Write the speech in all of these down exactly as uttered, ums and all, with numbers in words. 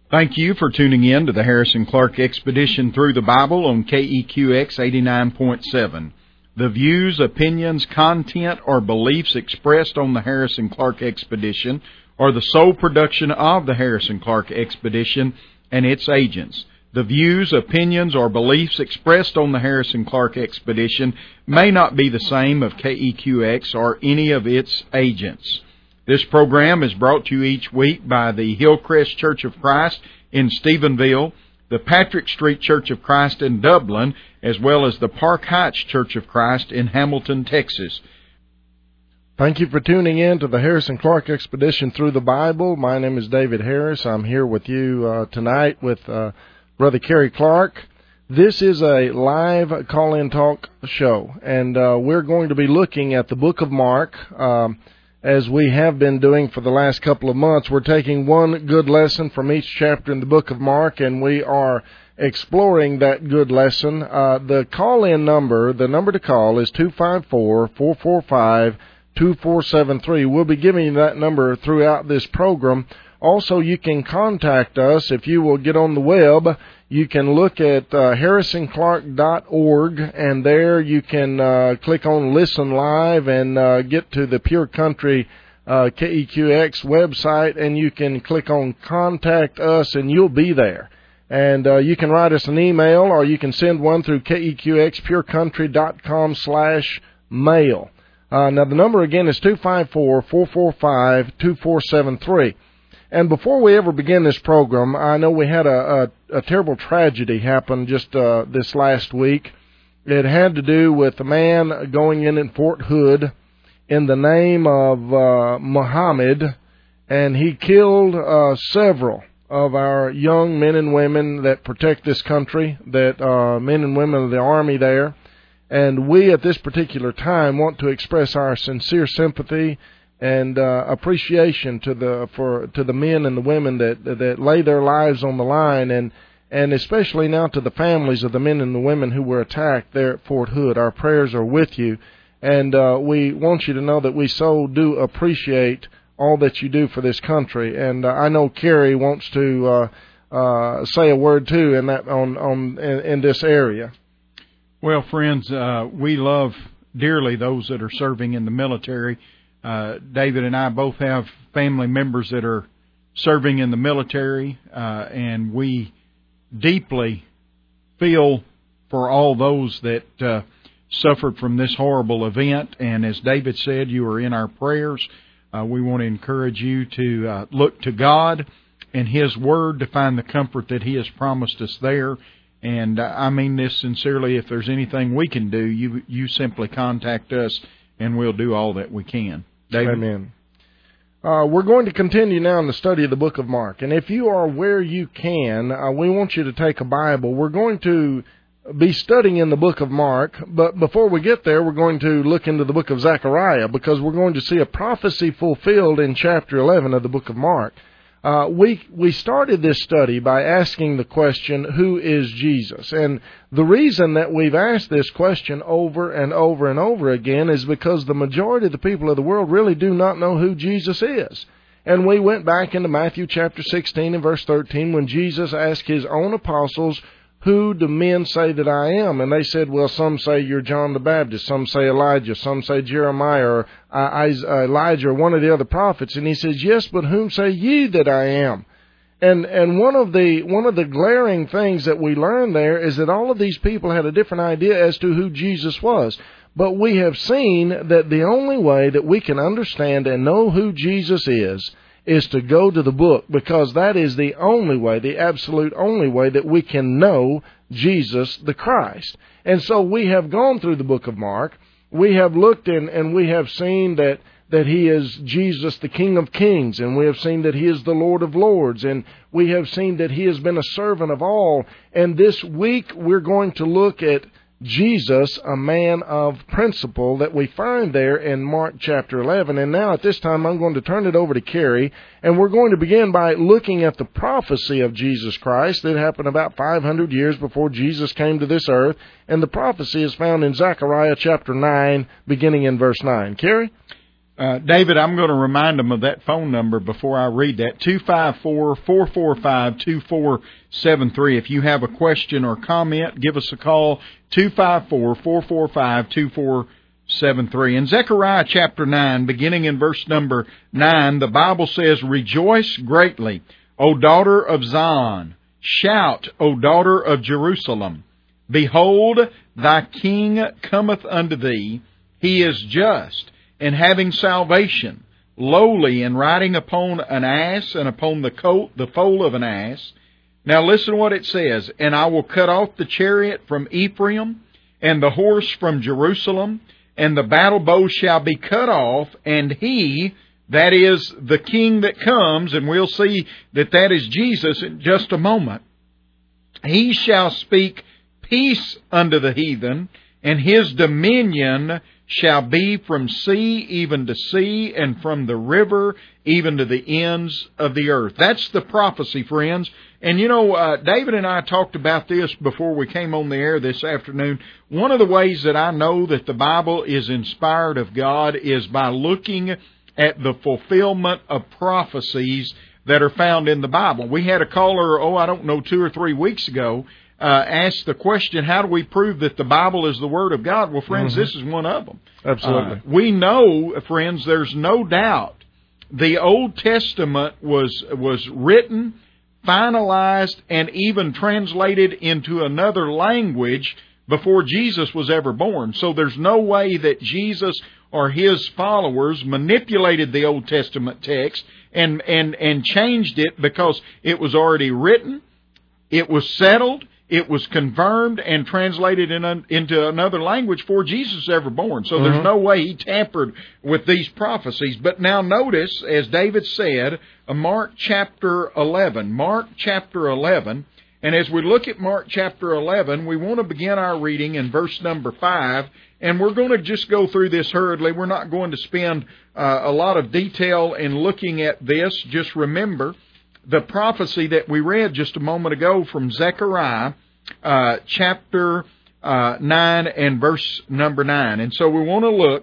Thank you for tuning in to the Harrison Clark Expedition Through the Bible on K E Q X eighty-nine point seven. The views, opinions, content, or beliefs expressed on the Harrison Clark Expedition are the sole production of the Harrison Clark Expedition and its agents. The views, opinions, or beliefs expressed on the Harrison Clark Expedition may not be the same of K E Q X or any of its agents. This program is brought to you each week by the Hillcrest Church of Christ in Stephenville, the Patrick Street Church of Christ in Dublin, as well as the Park Heights Church of Christ in Hamilton, Texas. Thank you for tuning in to the Harrison Clark Expedition Through the Bible. My name is David Harris. I'm here with you uh, tonight with uh, Brother Kerry Clark. This is a live call-in talk show, and uh, we're going to be looking at the book of Mark. Um, As we have been doing for the last couple of months, we're taking one good lesson from each chapter in the book of Mark, and we are exploring that good lesson. Uh, the call-in number, the number to call is two five four, four four five, two four seven three. We'll be giving you that number throughout this program. Also, you can contact us if you will get on the web. You can look at uh, harrison clark dot org, and there you can uh, click on Listen Live and uh, get to the Pure Country uh, K E Q X website, and you can click on Contact Us, and you'll be there. And uh, you can write us an email, or you can send one through K E Q X pure country dot com slash mail. Uh, now, the number again is two five four, four four five, two four seven three. And before we ever begin this program, I know we had a, a, a terrible tragedy happen just uh, this last week. It had to do with a man going in in Fort Hood in the name of uh, Muhammad, and he killed uh, several of our young men and women that protect this country, that uh, men and women of the Army there. And we at this particular time want to express our sincere sympathy and uh, appreciation to the for to the men and the women that that lay their lives on the line, and and especially now to the families of the men and the women who were attacked there at Fort Hood. Our prayers are with you, and uh, we want you to know that we so do appreciate all that you do for this country. And uh, I know Kerry wants to uh, uh, say a word too in that on on in, in this area. Well, friends, uh, we love dearly those that are serving in the military. Uh, David and I both have family members that are serving in the military, uh, and we deeply feel for all those that uh, suffered from this horrible event. And as David said, you are in our prayers. Uh, we want to encourage you to uh, look to God and His Word to find the comfort that He has promised us there. And uh, I mean this sincerely. If there's anything we can do, you you simply contact us, and we'll do all that we can. David? Amen. Uh, we're going to continue now in the study of the book of Mark. And if you are where you can, uh, we want you to take a Bible. We're going to be studying in the book of Mark, but before we get there, we're going to look into the book of Zechariah, because we're going to see a prophecy fulfilled in chapter eleven of the book of Mark. Uh, we we started this study by asking the question, who is Jesus? And the reason that we've asked this question over and over and over again is because the majority of the people of the world really do not know who Jesus is. And we went back into Matthew chapter sixteen and verse thirteen when Jesus asked His own apostles, who do men say that I am? And they said, well, some say you're John the Baptist, some say Elijah, some say Jeremiah or Elijah or one of the other prophets. And He says, yes, but whom say ye that I am? And and one of the one of the glaring things that we learn there is that all of these people had a different idea as to who Jesus was. But we have seen that the only way that we can understand and know who Jesus is is to go to the book, because that is the only way, the absolute only way that we can know Jesus the Christ. And so we have gone through the book of Mark. We have looked in and we have seen that, that He is Jesus, the King of Kings, and we have seen that He is the Lord of Lords, and we have seen that He has been a servant of all. And this week we're going to look at Jesus, a man of principle, that we find there in Mark chapter eleven. And now at this time I'm going to turn it over to Kerry, and we're going to begin by looking at the prophecy of Jesus Christ that happened about five hundred years before Jesus came to this earth. And the prophecy is found in Zechariah chapter nine, beginning in verse nine. Kerry? Uh, David, I'm going to remind them of that phone number before I read that, two five four, four four five, two four seven three. If you have a question or comment, give us a call, two five four, four four five, two four seven three. In Zechariah chapter nine, beginning in verse number nine, the Bible says, "Rejoice greatly, O daughter of Zion. Shout, O daughter of Jerusalem. Behold, thy king cometh unto thee. He is just, and having salvation, lowly, and riding upon an ass, and upon the colt, the foal of an ass." Now listen what it says. "And I will cut off the chariot from Ephraim, and the horse from Jerusalem, and the battle bow shall be cut off, and he," that is the king that comes, and we'll see that that is Jesus in just a moment, "he shall speak peace unto the heathen, and his dominion shall be from sea even to sea, and from the river even to the ends of the earth." That's the prophecy, friends. And you know, uh, David and I talked about this before we came on the air this afternoon. One of the ways that I know that the Bible is inspired of God is by looking at the fulfillment of prophecies that are found in the Bible. We had a caller, oh, I don't know, two or three weeks ago, Uh, asked the question, how do we prove that the Bible is the Word of God? Well, friends, mm-hmm. this is one of them. Absolutely. Uh, we know, friends, there's no doubt the Old Testament was was written, finalized, and even translated into another language before Jesus was ever born. So there's no way that Jesus or his followers manipulated the Old Testament text and, and, and changed it because it was already written, it was settled, it was confirmed and translated in a, into another language before Jesus was ever born. So mm-hmm. there's no way he tampered with these prophecies. But now notice, as David said, uh, Mark chapter eleven. Mark chapter eleven. And as we look at Mark chapter eleven, we want to begin our reading in verse number five. And we're going to just go through this hurriedly. We're not going to spend uh, a lot of detail in looking at this. Just remember the prophecy that we read just a moment ago from Zechariah uh, chapter uh, nine and verse number nine. And so we want to look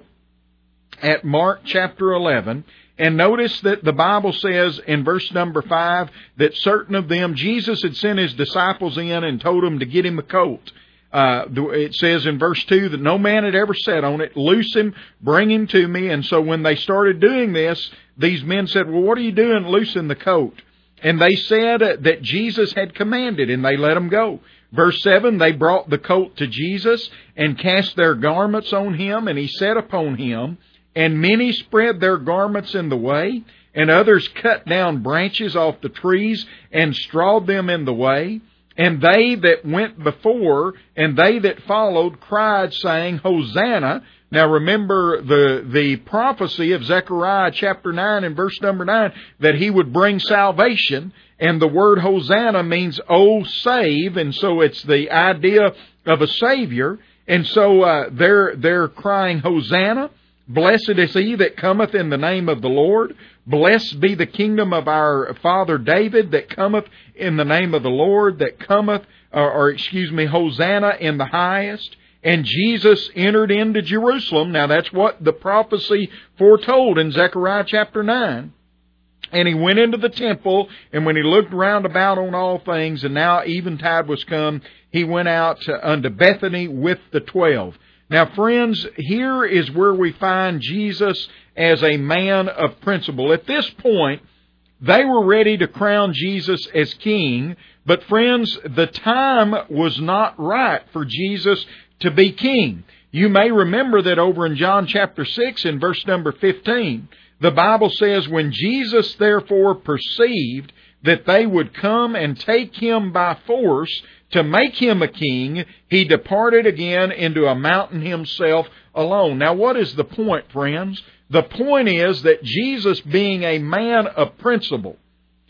at Mark chapter eleven. And notice that the Bible says in verse number five that certain of them, Jesus had sent his disciples in and told them to get him a colt. Uh, it says in verse two that no man had ever sat on it. Loose him, bring him to me. And so when they started doing this, these men said, well, what are you doing loosing the colt? And they said that Jesus had commanded, and they let him go. Verse seven, they brought the colt to Jesus and cast their garments on him, and he sat upon him. And many spread their garments in the way, and others cut down branches off the trees and strawed them in the way. And they that went before and they that followed cried, saying, Hosanna. Now remember the, the prophecy of Zechariah chapter nine and verse number nine, that he would bring salvation. And the word Hosanna means, oh, save. And so it's the idea of a Savior. And so uh, they're, they're crying, Hosanna. Blessed is he that cometh in the name of the Lord. Blessed be the kingdom of our father David that cometh in the name of the Lord, that cometh, or, or excuse me, Hosanna in the highest. And Jesus entered into Jerusalem. Now that's what the prophecy foretold in Zechariah chapter nine. And he went into the temple, and when he looked round about on all things, and now eventide was come, he went out unto Bethany with the twelve. Now, friends, here is where we find Jesus as a man of principle. At this point, they were ready to crown Jesus as king, but friends, the time was not right for Jesus to be king. You may remember that over in John chapter six in verse number fifteen, the Bible says, when Jesus therefore perceived that they would come and take him by force to make him a king, he departed again into a mountain himself alone. Now, what is the point, friends? The point is that Jesus, being a man of principle,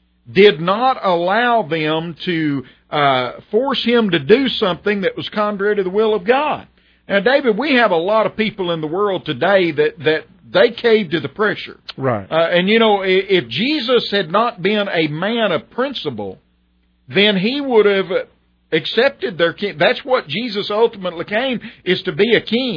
did not allow them to uh, force him to do something that was contrary to the will of God. Now, David, we have a lot of people in the world today that, that they cave to the pressure. Right. Uh, and, you know, if Jesus had not been a man of principle, then he would have accepted their king. That's what Jesus ultimately came, is to be a king.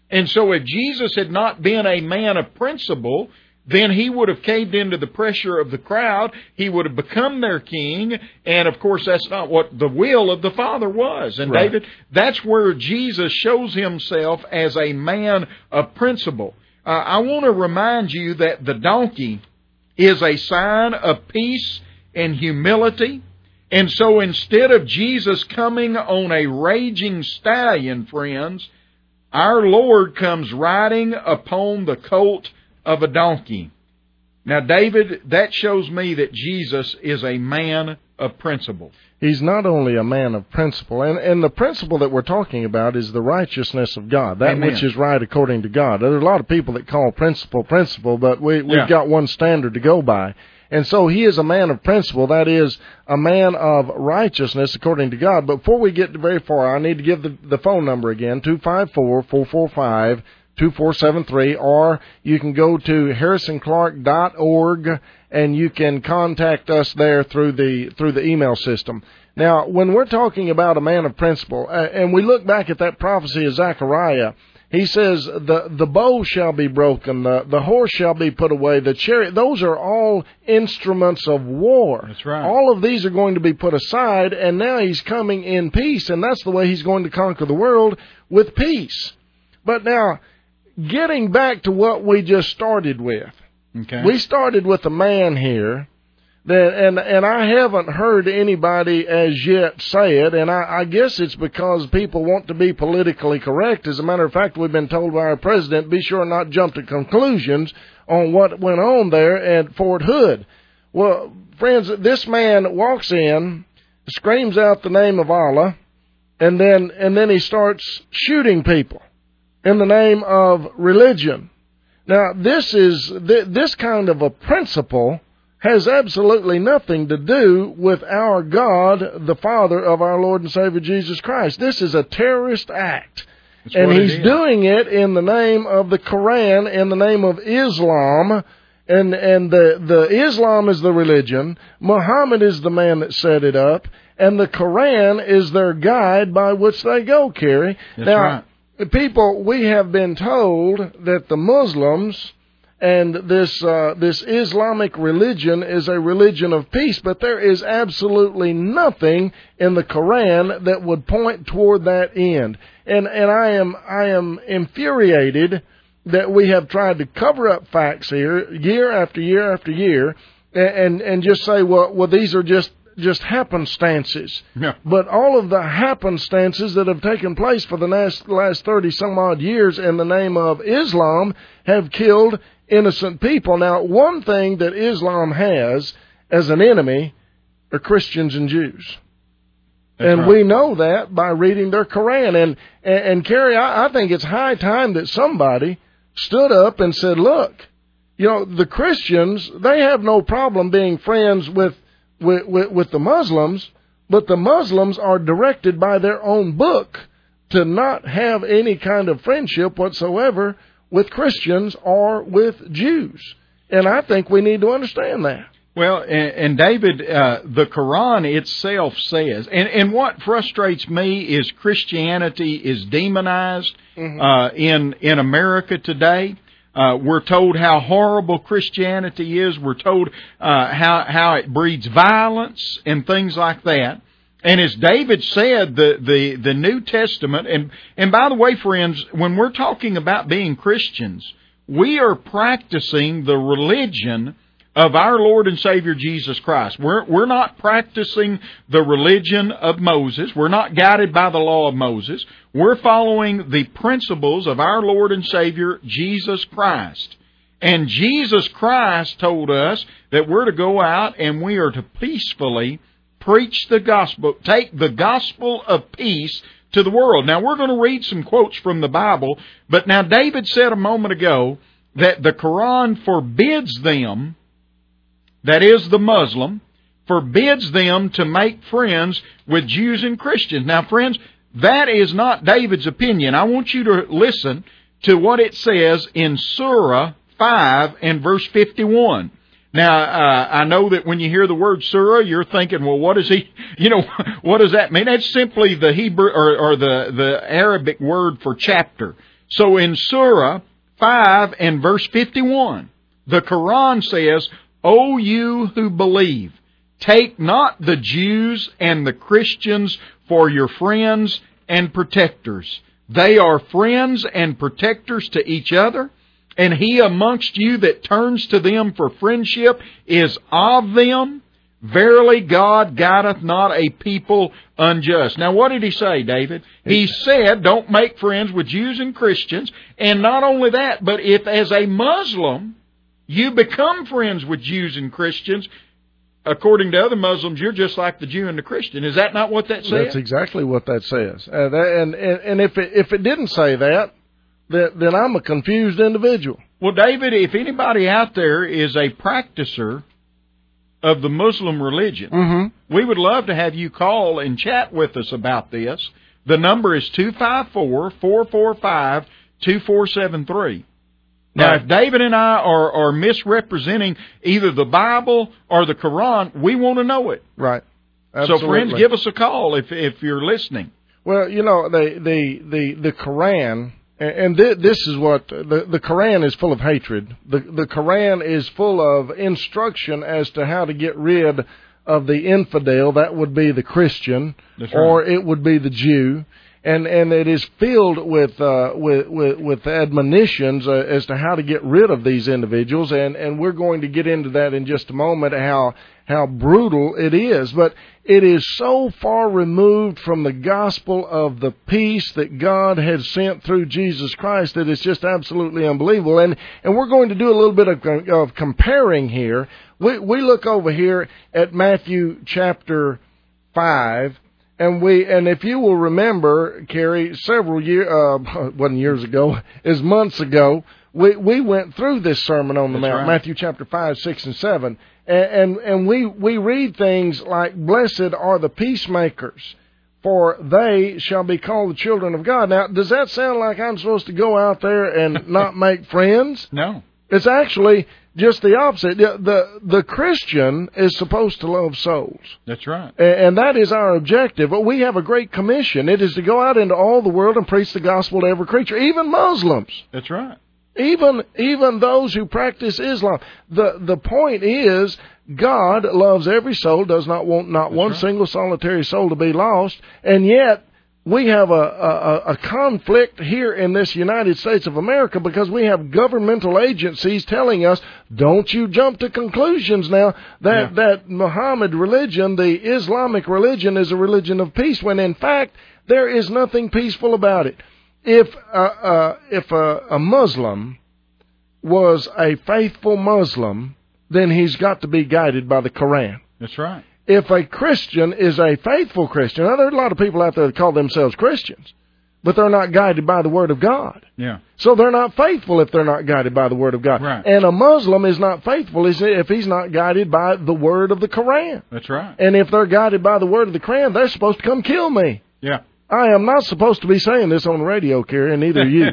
And so if Jesus had not been a man of principle, then he would have caved into the pressure of the crowd. He would have become their king. And, of course, that's not what the will of the Father was. And, right. David, that's where Jesus shows himself as a man of principle. Uh, I want to remind you that the donkey is a sign of peace and humility. And so instead of Jesus coming on a raging stallion, friends, our Lord comes riding upon the colt of a donkey. Now, David, that shows me that Jesus is a man of principle. He's not only a man of principle, and, and the principle that we're talking about is the righteousness of God, that Amen. Which is right according to God. There are a lot of people that call principle principle, but we, we've yeah. got one standard to go by. And so he is a man of principle, that is, a man of righteousness according to God. But before we get very far, I need to give the, the phone number again, two five four, four four five, two four seven three, or you can go to harrison clark dot org and you can contact us there through the through the email system. Now, when we're talking about a man of principle, uh, and we look back at that prophecy of Zechariah, he says, the, the bow shall be broken, the, the horse shall be put away, the chariot. Those are all instruments of war. That's right. All of these are going to be put aside, and now he's coming in peace, and that's the way he's going to conquer the world, with peace. But now, getting back to what we just started with, okay. we started with a man here, that, and and I haven't heard anybody as yet say it, and I, I guess it's because people want to be politically correct. As a matter of fact, we've been told by our president, be sure not jump to conclusions on what went on there at Fort Hood. Well, friends, this man walks in, screams out the name of Allah, and then and then he starts shooting people in the name of religion. Now, this is this kind of a principle has absolutely nothing to do with our God, the Father of our Lord and Savior Jesus Christ. This is a terrorist act. That's and he's doing it in the name of the Quran, in the name of Islam, and and the, the Islam is the religion, Muhammad is the man that set it up, and the Quran is their guide by which they go, Kerry. That's now, right. People, we have been told that the Muslims and this uh, this Islamic religion is a religion of peace, but there is absolutely nothing in the Quran that would point toward that end. And and I am I am infuriated that we have tried to cover up facts here year after year after year, and and, and just say, well, well, these are just just happenstances. Yeah. But all of the happenstances that have taken place for the last last thirty some odd years in the name of Islam have killed innocent people. Now, one thing that Islam has as an enemy are Christians and Jews. That's and right. We know that by reading their Quran. And, and, and Kerry, I, I think it's high time that somebody stood up and said, look, you know, the Christians, they have no problem being friends with, with, with, with the Muslims, but the Muslims are directed by their own book to not have any kind of friendship whatsoever with Christians or with Jews. And I think we need to understand that. Well, and, and David, uh, the Quran itself says, and, and what frustrates me is Christianity is demonized mm-hmm. uh, in, in America today. Uh, we're told how horrible Christianity is. We're told uh, how, how it breeds violence and things like that. And as David said, the, the, the New Testament, and, and by the way, friends, when we're talking about being Christians, we are practicing the religion of our Lord and Savior Jesus Christ. We're, we're not practicing the religion of Moses. We're not guided by the law of Moses. We're following the principles of our Lord and Savior Jesus Christ. And Jesus Christ told us that we're to go out and we are to peacefully preach the gospel, take the gospel of peace to the world. Now, we're going to read some quotes from the Bible, but now David said a moment ago that the Quran forbids them, that is the Muslim, forbids them to make friends with Jews and Christians. Now, friends, that is not David's opinion. I want you to listen to what it says in Surah five and verse fifty-one. Now, uh, I know that when you hear the word surah, you're thinking, well, what is he, you know, what does that mean? That's simply the Hebrew or, or the, the Arabic word for chapter. So in Surah five and verse fifty-one, the Quran says, O you who believe, take not the Jews and the Christians for your friends and protectors. They are friends and protectors to each other, and he amongst you that turns to them for friendship is of them. Verily God guideth not a people unjust. Now what did he say, David? He said, don't make friends with Jews and Christians. And not only that, but if as a Muslim you become friends with Jews and Christians, according to other Muslims, you're just like the Jew and the Christian. Is that not what that says? That's exactly what that says. Uh, that, and, and and if it, if it didn't say that, then, then I'm a confused individual. Well, David, if anybody out there is a practicer of the Muslim religion, mm-hmm. we would love to have you call and chat with us about this. The number is two five four, four four five, two four seven three. Now, Right. if David and I are, are misrepresenting either the Bible or the Quran, we want to know it. Right. Absolutely. So, friends, give us a call if if you're listening. Well, you know, the the the, the Quran, and th- this is what the the Quran is full of hatred. The the Quran is full of instruction as to how to get rid of the infidel. That would be the Christian, That's right. or it would be the Jew. And and it is filled with uh, with, with with admonitions uh, as to how to get rid of these individuals, and, and we're going to get into that in just a moment. How how brutal it is, but it is so far removed from the gospel of the peace that God has sent through Jesus Christ that it's just absolutely unbelievable. And and we're going to do a little bit of, of comparing here. We we look over here at Matthew chapter five. And we, and if you will remember, Kerry, several years, uh, wasn't years ago, is months ago, we, we went through this Sermon on the That's Mount, right. Matthew chapter five, six, and seven. And, and, and we, we read things like, blessed are the peacemakers, for they shall be called the children of God. Now, does that sound like I'm supposed to go out there and not make friends? No. It's actually just the opposite. The, the the Christian is supposed to love souls. That's right. And that is our objective. But we have a great commission. It is to go out into all the world and preach the gospel to every creature, even Muslims, That's right. even even those who practice Islam. The the point is, God loves every soul, does not want not That's one right. single solitary soul to be lost, and yet we have a, a, a conflict here in this United States of America because we have governmental agencies telling us, don't you jump to conclusions now that, Yeah. that Muhammad religion, the Islamic religion, is a religion of peace, when in fact there is nothing peaceful about it. If, uh, uh, if a, a Muslim was a faithful Muslim, then he's got to be guided by the Quran. That's right. If a Christian is a faithful Christian, now there's a lot of people out there that call themselves Christians, but they're not guided by the Word of God. Yeah. So they're not faithful if they're not guided by the Word of God. Right. And a Muslim is not faithful if he's not guided by the Word of the Quran. That's right. And if they're guided by the Word of the Quran, they're supposed to come kill me. Yeah. I am not supposed to be saying this on the radio, Kerry, and neither are you.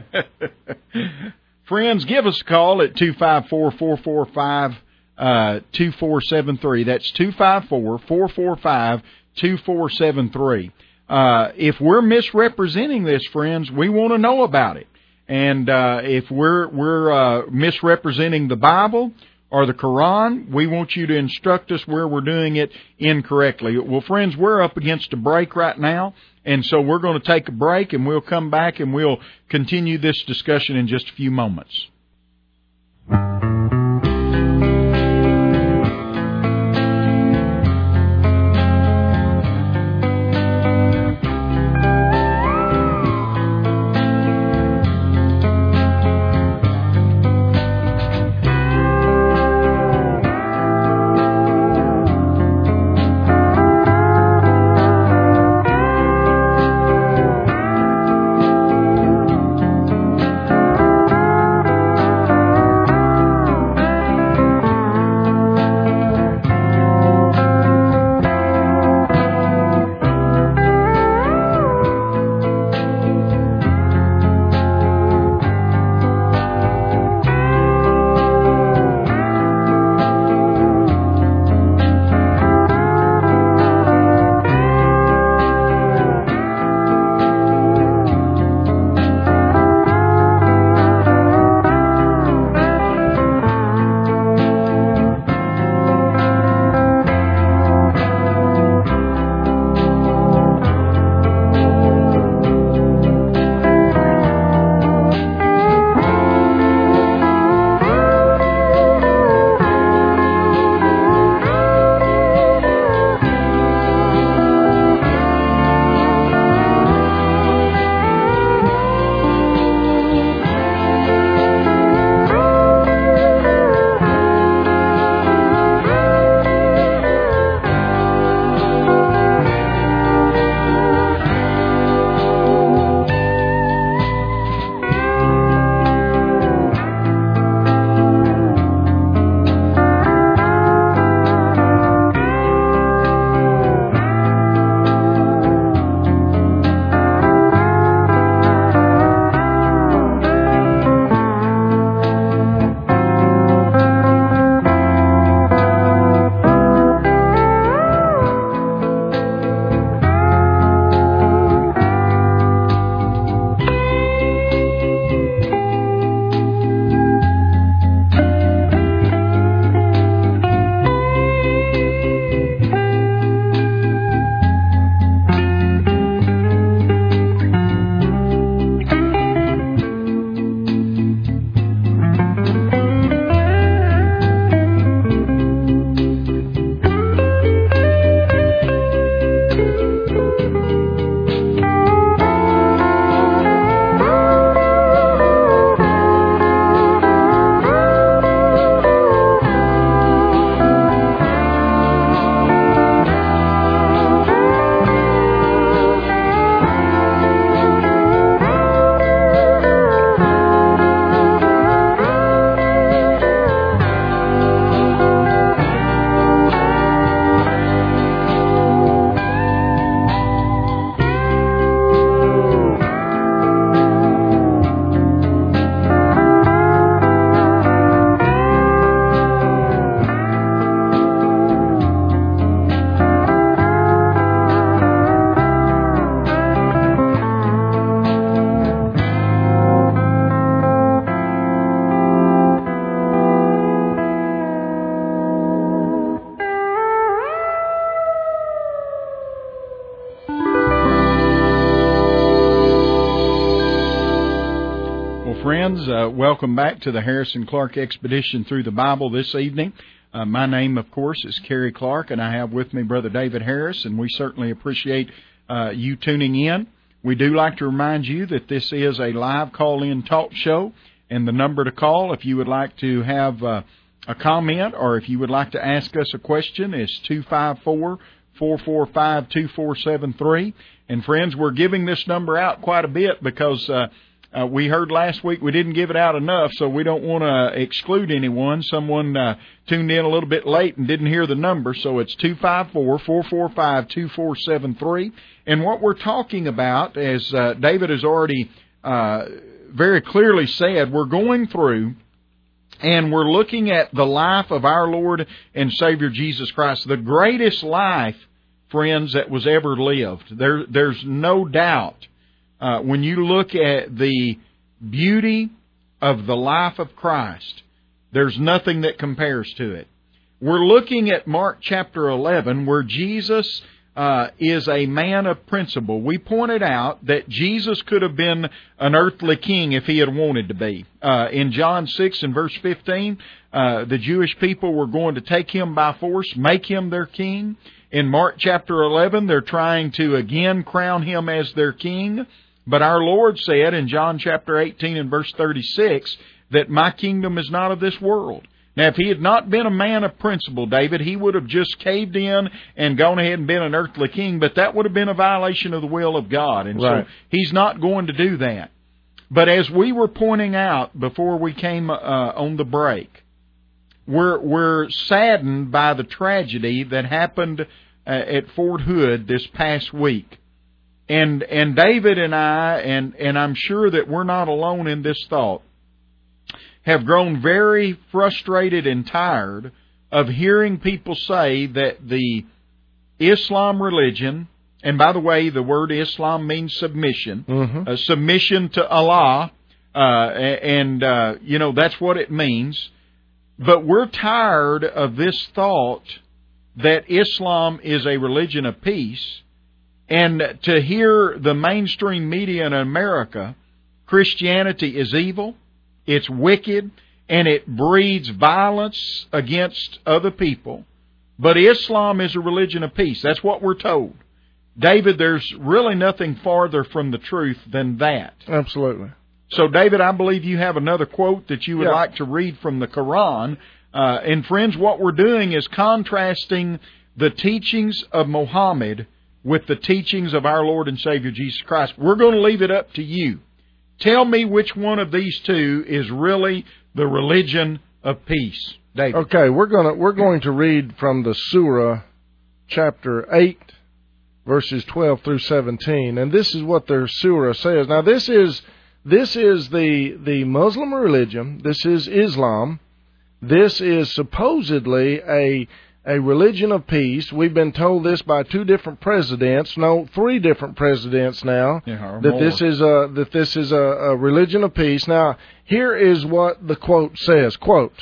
Friends, give us a call at two five four, four four five, two four seven three. That's two five four, four four five, two four seven three. Uh, if we're misrepresenting this, friends, we want to know about it. And uh, if we're we're uh, misrepresenting the Bible or the Quran, we want you to instruct us where we're doing it incorrectly. Well, friends, we're up against a break right now, and so we're going to take a break, and we'll come back and we'll continue this discussion in just a few moments. friends, uh, welcome back to the Harrison Clark Expedition Through the Bible this evening. Uh, my name, of course, is Kerry Clark, and I have with me Brother David Harris, and we certainly appreciate uh, you tuning in. We do like to remind you that this is a live call-in talk show, and the number to call if you would like to have uh, a comment or if you would like to ask us a question is two five four, four four five, two four seven three. And, friends, we're giving this number out quite a bit because uh, Uh, we heard last week we didn't give it out enough, so we don't want to exclude anyone. Someone uh, tuned in a little bit late and didn't hear the number, so it's two five four, four four five, two four seven three. And what we're talking about, as uh, David has already uh, very clearly said, we're going through and we're looking at the life of our Lord and Savior Jesus Christ, the greatest life, friends, that was ever lived. There, there's no doubt. Uh, when you look at the beauty of the life of Christ, there's nothing that compares to it. We're looking at Mark chapter eleven, where Jesus uh, is a man of principle. We pointed out that Jesus could have been an earthly king if he had wanted to be. Uh, in John six and verse fifteen, uh, the Jewish people were going to take him by force, make him their king. In Mark chapter eleven, they're trying to again crown him as their king. But our Lord said in John chapter eighteen and verse thirty-six that my kingdom is not of this world. Now, if he had not been a man of principle, David, he would have just caved in and gone ahead and been an earthly king, but that would have been a violation of the will of God. And right. So he's not going to do that. But as we were pointing out before we came uh, on the break, we're, we're saddened by the tragedy that happened uh, at Fort Hood this past week. And and David and I, and, and I'm sure that we're not alone in this thought, have grown very frustrated and tired of hearing people say that the Islam religion, and by the way, the word Islam means submission, mm-hmm. uh, submission to Allah, uh, and, uh, you know, that's what it means. But we're tired of this thought that Islam is a religion of peace. And to hear the mainstream media in America, Christianity is evil, it's wicked, and it breeds violence against other people. But Islam is a religion of peace. That's what we're told. David, there's really nothing farther from the truth than that. Absolutely. So, David, I believe you have another quote that you would yeah. like to read from the Quran. Uh, and, friends, what we're doing is contrasting the teachings of Muhammad with the teachings of our Lord and Savior Jesus Christ. We're going to leave it up to you. Tell me which one of these two is really the religion of peace. David. Okay, we're going to we're going to read from the Surah, chapter eight, verses twelve through seventeen, and this is what their Surah says. Now, this is this is the the Muslim religion. This is Islam. This is supposedly a A religion of peace. We've been told this by two different presidents, no, three different presidents now, yeah, that this is a that this is a, a religion of peace. Now, here is what the quote says, quote,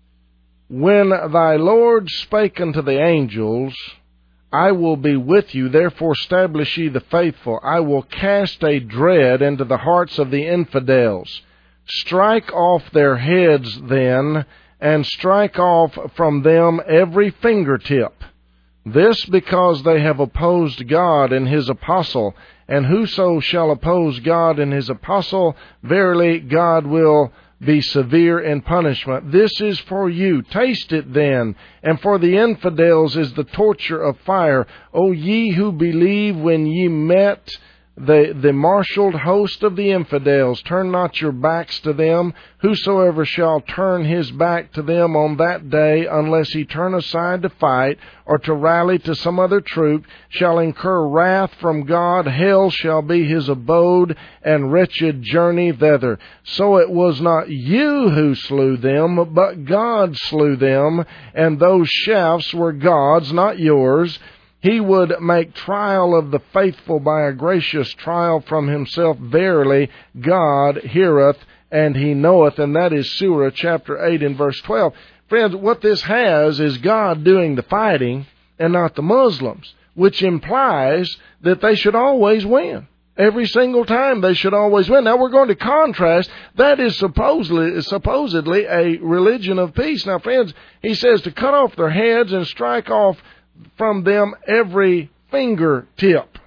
"When thy Lord spake unto the angels, I will be with you, therefore establish ye the faithful. I will cast a dread into the hearts of the infidels. Strike off their heads then, and strike off from them every fingertip. This because they have opposed God and his apostle. And whoso shall oppose God and his apostle, verily God will be severe in punishment. This is for you. Taste it then. And for the infidels is the torture of fire. O ye who believe, when ye met the the marshaled host of the infidels, turn not your backs to them. Whosoever shall turn his back to them on that day, unless he turn aside to fight or to rally to some other troop, shall incur wrath from God. Hell shall be his abode, and wretched journey thither. So it was not you who slew them, but God slew them, and those shafts were God's, not yours. He would make trial of the faithful by a gracious trial from himself. Verily, God heareth and he knoweth." And that is Surah chapter eight and verse twelve. Friends, what this has is God doing the fighting and not the Muslims, which implies that they should always win. Every single time they should always win. Now we're going to contrast. That is supposedly supposedly a religion of peace. Now friends, he says to cut off their heads and strike off from them every fingertip.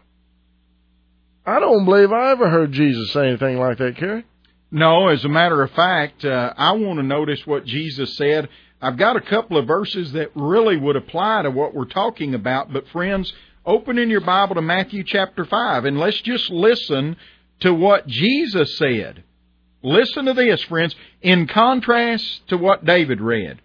I don't believe I ever heard Jesus say anything like that, Kerry. No, as a matter of fact, uh, I want to notice what Jesus said. I've got a couple of verses that really would apply to what we're talking about, but friends, open in your Bible to Matthew chapter five, and let's just listen to what Jesus said. Listen to this, friends, in contrast to what David read.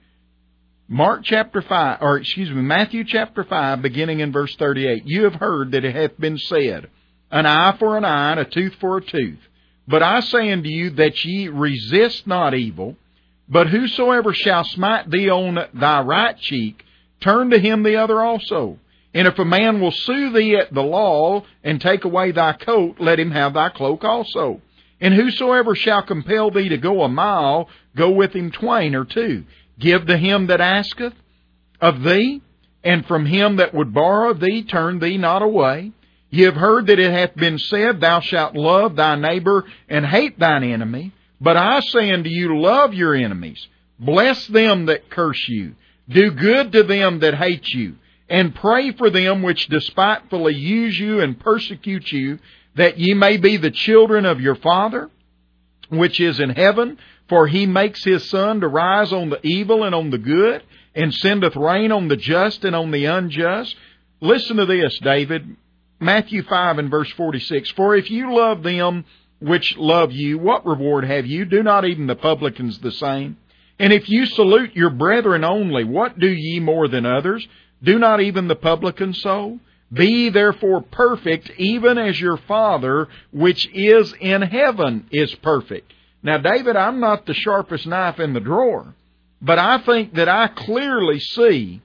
Mark chapter five, or excuse me, Matthew chapter five, beginning in verse thirty-eight. You have heard that it hath been said, an eye for an eye, and a tooth for a tooth. But I say unto you that ye resist not evil, but whosoever shall smite thee on thy right cheek, turn to him the other also. And if a man will sue thee at the law, and take away thy coat, let him have thy cloak also. And whosoever shall compel thee to go a mile, go with him twain or two. Give to him that asketh of thee, and from him that would borrow of thee, turn thee not away. Ye have heard that it hath been said, Thou shalt love thy neighbor, and hate thine enemy. But I say unto you, love your enemies. Bless them that curse you. Do good to them that hate you. And pray for them which despitefully use you and persecute you, that ye may be the children of your Father, which is in heaven. For he makes his sun to rise on the evil and on the good, and sendeth rain on the just and on the unjust. Listen to this, David. Matthew five and verse forty-six. For if you love them which love you, what reward have you? Do not even the publicans the same? And if you salute your brethren only, what do ye more than others? Do not even the publicans so? Be ye therefore perfect, even as your Father which is in heaven is perfect. Now, David, I'm not the sharpest knife in the drawer, but I think that I clearly see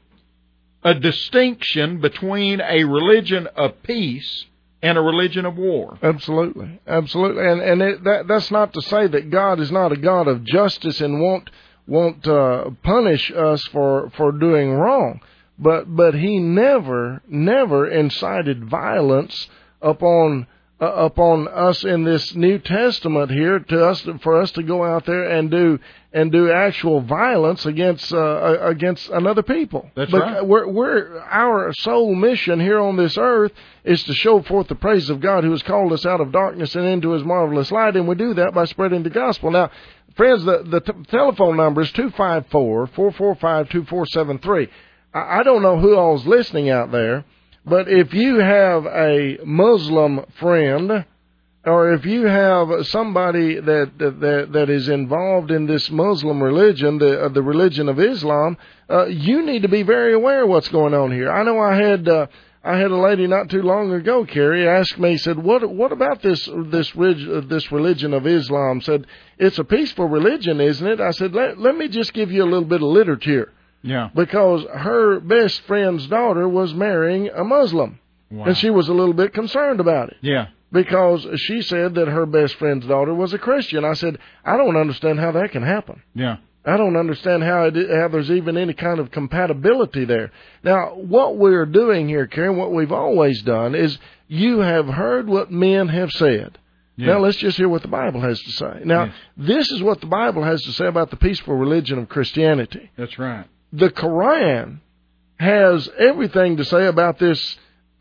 a distinction between a religion of peace and a religion of war. Absolutely, absolutely, and and it, that that's not to say that God is not a God of justice and won't won't uh, punish us for for doing wrong, but but He never never incited violence upon uh, upon us in this New Testament here to us for us to go out there and do and do actual violence against uh, against another people. That's but right. We're, we're, our sole mission here on this earth is to show forth the praise of God who has called us out of darkness and into His marvelous light, and we do that by spreading the gospel. Now, friends, the, the t- telephone number is two five four, four four five, two four seven three. I, I don't know who all's listening out there, but if you have a Muslim friend, or if you have somebody that that that is involved in this Muslim religion, the uh, the religion of Islam, uh, you need to be very aware of what's going on here. I know I had uh, I had a lady not too long ago, Carrie, asked me, said, "What what about this this rig, this religion of Islam?" Said, "It's a peaceful religion, isn't it?" I said, "Let let me just give you a little bit of literature." Yeah. Because her best friend's daughter was marrying a Muslim, wow. and she was a little bit concerned about it. Yeah. Because she said that her best friend's daughter was a Christian. I said, I don't understand how that can happen. Yeah. I don't understand how, it, how there's even any kind of compatibility there. Now, what we're doing here, Karen, what we've always done is you have heard what men have said. Yeah. Now, let's just hear what the Bible has to say. Now, yeah. This is what the Bible has to say about the peaceful religion of Christianity. That's right. The Quran has everything to say about this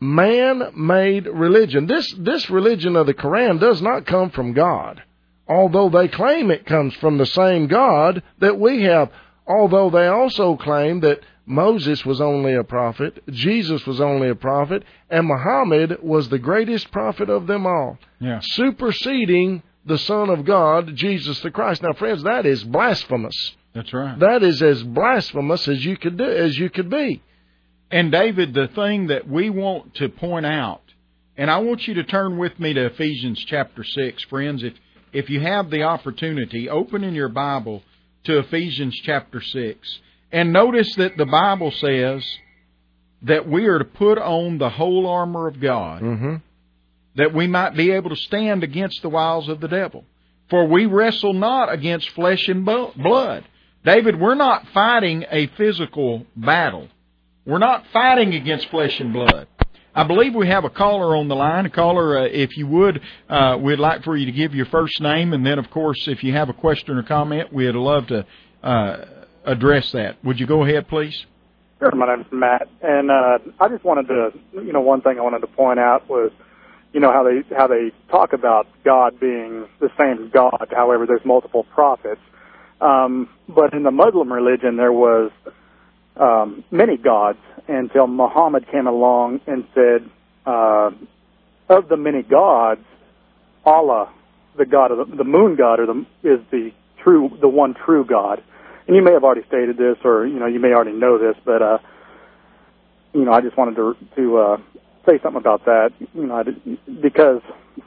man-made religion. This this religion of the Quran does not come from God, although they claim it comes from the same God that we have, although they also claim that Moses was only a prophet, Jesus was only a prophet, and Muhammad was the greatest prophet of them all, yeah. superseding the Son of God, Jesus the Christ. Now, friends, that is blasphemous. That's right. That is as blasphemous as you could do, as you could be. And, David, the thing that we want to point out, and I want you to turn with me to Ephesians chapter six, friends. If if you have the opportunity, open in your Bible to Ephesians chapter six. And notice that the Bible says that we are to put on the whole armor of God, mm-hmm. that we might be able to stand against the wiles of the devil. For we wrestle not against flesh and blood. David, we're not fighting a physical battle. We're not fighting against flesh and blood. I believe we have a caller on the line. A caller, uh, if you would, uh, we'd like for you to give your first name, and then, of course, if you have a question or comment, we'd love to uh, address that. Would you go ahead, please? Sure. My name's Matt, and uh, I just wanted to, you know, one thing I wanted to point out was, you know, how they how they talk about God being the same God. However, there's multiple prophets. Um, but in the Muslim religion, there was um, many gods until Muhammad came along and said, uh, of the many gods, Allah, the God of the, the moon god, or the, is the true, the one true God. And you may have already stated this, or you know, you may already know this, but uh, you know, I just wanted to to uh, say something about that. You know, I did, because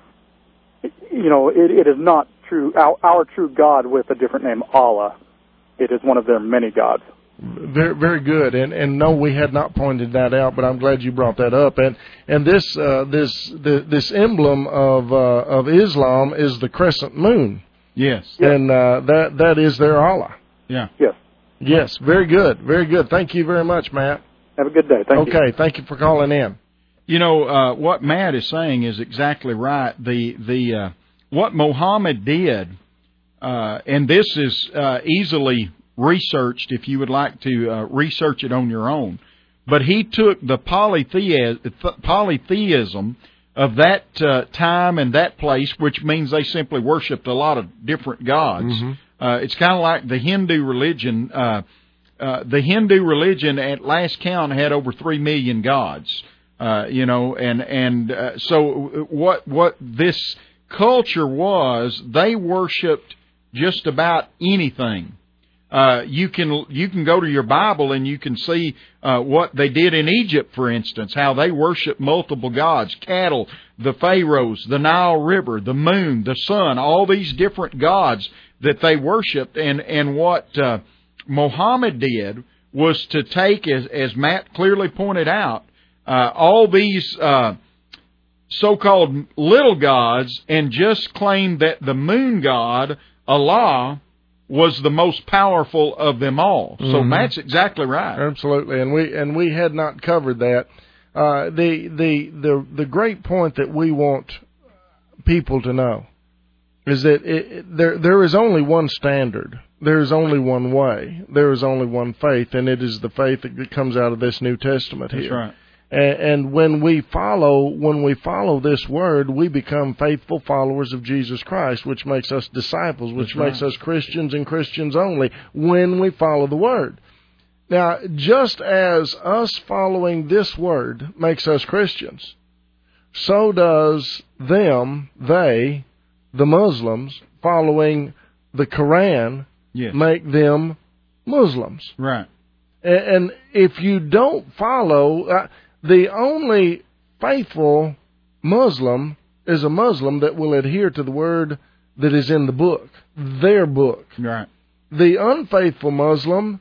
you know, it, it is not true. Our, our true God with a different name, Allah. It is one of their many gods. Very, very good, and and no, we had not pointed that out, but I'm glad you brought that up. And and this uh, this the, this emblem of uh, of Islam is the crescent moon. Yes, and uh, that that is their Allah. Yeah. Yes. Yes. Very good. Very good. Thank you very much, Matt. Have a good day. Thank okay. you. Okay. Thank you for calling in. You know uh, what Matt is saying is exactly right. The the uh, what Muhammad did, uh, and this is uh, easily researched if you would like to uh, research it on your own. But he took the polytheism, polytheism of that uh, time and that place, which means they simply worshipped a lot of different gods. Mm-hmm. Uh, it's kind of like the Hindu religion. Uh, uh, the Hindu religion at last count had over three million gods. Uh, you know, and and uh, so what what this culture was, they worshipped just about anything. Uh, you can you can go to your Bible and you can see uh, what they did in Egypt, for instance, how they worshiped multiple gods, cattle, the pharaohs, the Nile River, the moon, the sun, all these different gods that they worshipped. And, and what uh, Muhammad did was to take, as, as Matt clearly pointed out, uh, all these uh, so-called little gods and just claim that the moon god, Allah, was the most powerful of them all. So mm-hmm. Matt's exactly right. Absolutely, and we and we had not covered that. Uh, the the the the great point that we want people to know is that it, it, there there is only one standard. There is only one way. There is only one faith, and it is the faith that comes out of this New Testament here. That's right. And when we follow, when we follow this word, we become faithful followers of Jesus Christ, which makes us disciples, which That's makes right. us Christians and Christians only when we follow the word. Now, just as us following this word makes us Christians, so does them, they, the Muslims, following the Quran yes. make them Muslims. Right. And if you don't follow... Uh, The only faithful Muslim is a Muslim that will adhere to the word that is in the book, their book. Right. The unfaithful Muslim,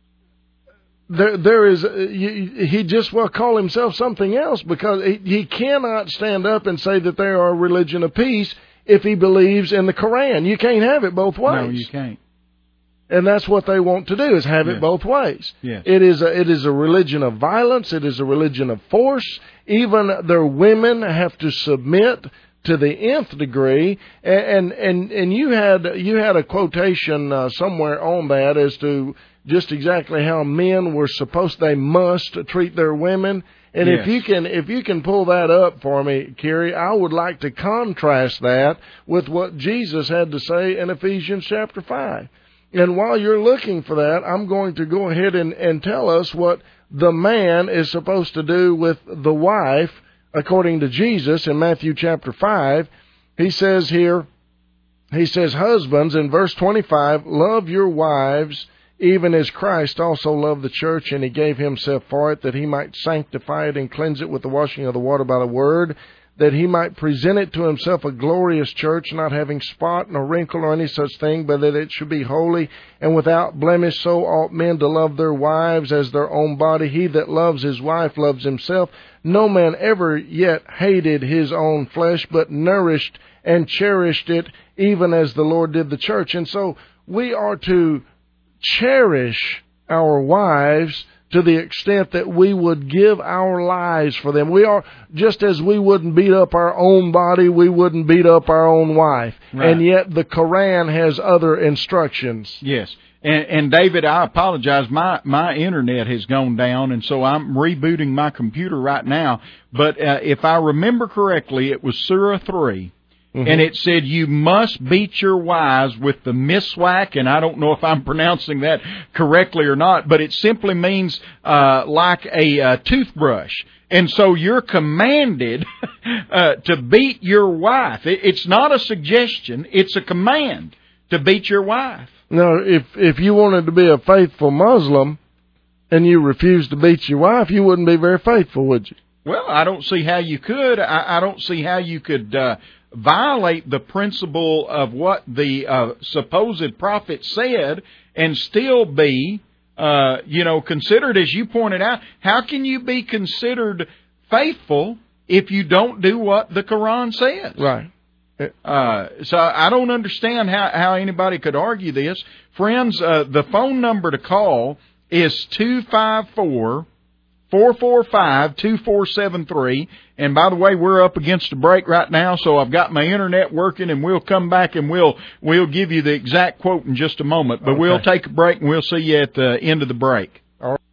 there, there is, he just will call himself something else because he, he cannot stand up and say that they are a religion of peace if he believes in the Quran. You can't have it both ways. No, you can't. And that's what they want to do, is have yes. it both ways. Yes. It is a, it is a religion of violence. It is a religion of force. Even their women have to submit to the nth degree. And and and you had you had a quotation uh, somewhere on that as to just exactly how men were supposed, they must treat their women. And yes. if you can if you can pull that up for me, Kerry, I would like to contrast that with what Jesus had to say in Ephesians chapter five. And while you're looking for that, I'm going to go ahead and, and tell us what the man is supposed to do with the wife, according to Jesus in Matthew chapter five. He says here, he says, husbands, in verse twenty-five, love your wives, even as Christ also loved the church, and he gave himself for it, that he might sanctify it and cleanse it with the washing of the water by the word, that he might present it to himself a glorious church, not having spot nor wrinkle or any such thing, but that it should be holy and without blemish. So ought men to love their wives as their own body. He that loves his wife loves himself. No man ever yet hated his own flesh, but nourished and cherished it, even as the Lord did the church. And so we are to cherish our wives to the extent that we would give our lives for them. We are, just as we wouldn't beat up our own body, we wouldn't beat up our own wife. Right. And yet the Quran has other instructions. Yes. And, and David, I apologize. My my internet has gone down, and so I'm rebooting my computer right now. But uh, if I remember correctly, it was Surah three. Mm-hmm. And it said you must beat your wives with the miswak, and I don't know if I'm pronouncing that correctly or not, but it simply means uh, like a uh, toothbrush. And so you're commanded uh, to beat your wife. It, it's not a suggestion, it's a command to beat your wife. Now, if if you wanted to be a faithful Muslim and you refused to beat your wife, you wouldn't be very faithful, would you? Well, I don't see how you could. I, I don't see how you could uh, violate the principle of what the uh, supposed prophet said and still be, uh, you know, considered, as you pointed out. How can you be considered faithful if you don't do what the Quran says? Right. Uh, so I don't understand how, how anybody could argue this. Friends, uh, the phone number to call is two five four, four four five, two four seven three. And by the way, we're up against a break right now, so I've got my internet working, and we'll come back and we'll we'll give you the exact quote in just a moment. But okay. We'll take a break, and we'll see you at the end of the break. All right.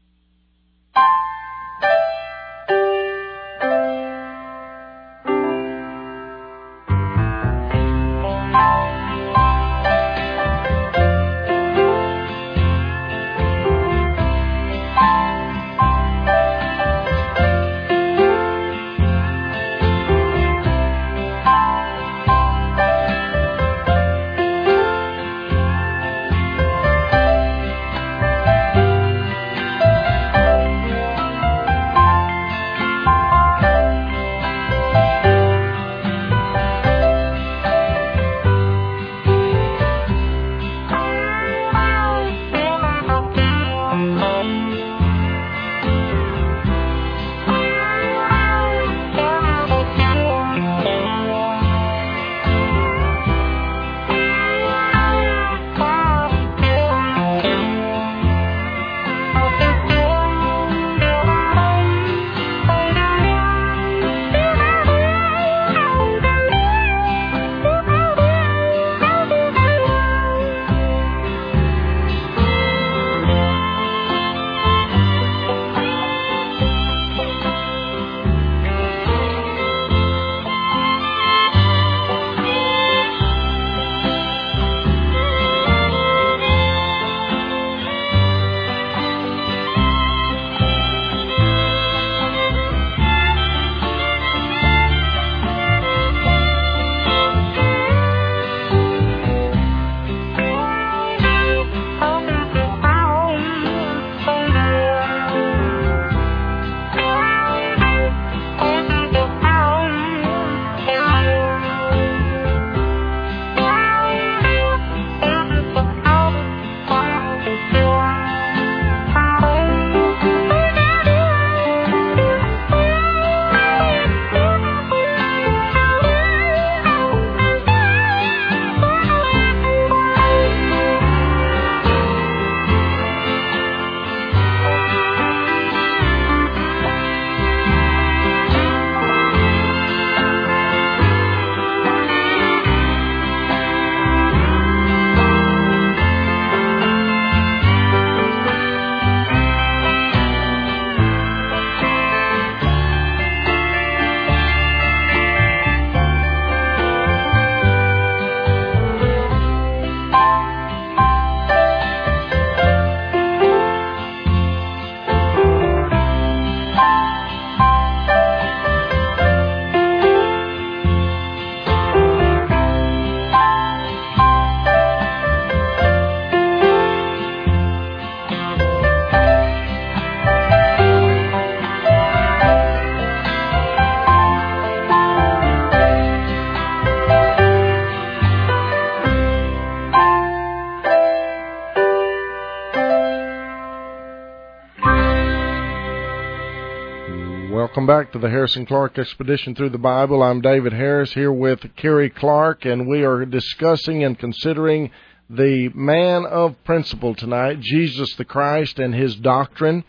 Welcome back to the Harrison Clark Expedition Through the Bible. I'm David Harris here with Kerry Clark, and we are discussing and considering the man of principle tonight, Jesus the Christ, and his doctrine.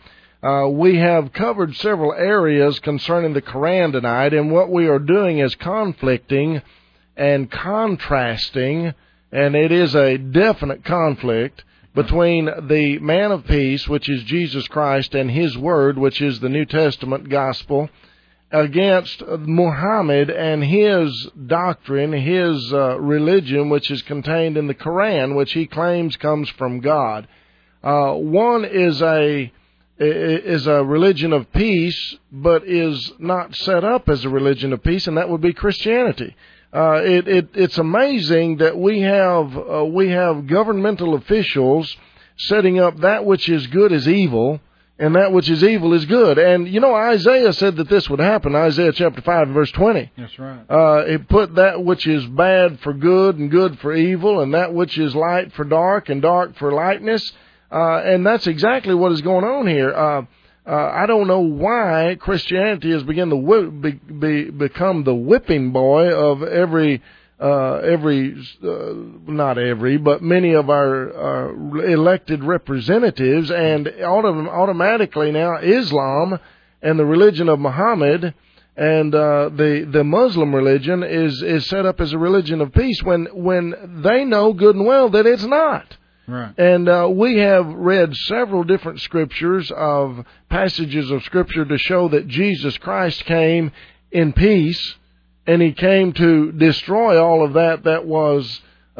Uh, we have covered several areas concerning the Quran tonight, and what we are doing is conflicting and contrasting, and it is a definite conflict between the man of peace, which is Jesus Christ, and His Word, which is the New Testament gospel, against Muhammad and his doctrine, his uh, religion, which is contained in the Quran, which he claims comes from God. Uh, one is a is a religion of peace, but is not set up as a religion of peace, and that would be Christianity. Uh, it, it, it's amazing that we have uh, we have governmental officials setting up that which is good as evil, and that which is evil is good. And, you know, Isaiah said that this would happen, Isaiah chapter five, verse twenty. That's right. Uh, it put that which is bad for good and good for evil, and that which is light for dark and dark for lightness. Uh, and that's exactly what is going on here. Uh, uh, I don't know why Christianity has begun to whip, be, be, become the whipping boy of every Uh, every, uh, not every, but many of our uh, elected representatives, and autom- automatically now Islam and the religion of Muhammad and uh, the the Muslim religion is is set up as a religion of peace when when they know good and well that it's not. Right. And uh, we have read several different scriptures of passages of scripture to show that Jesus Christ came in peace. And He came to destroy all of that that was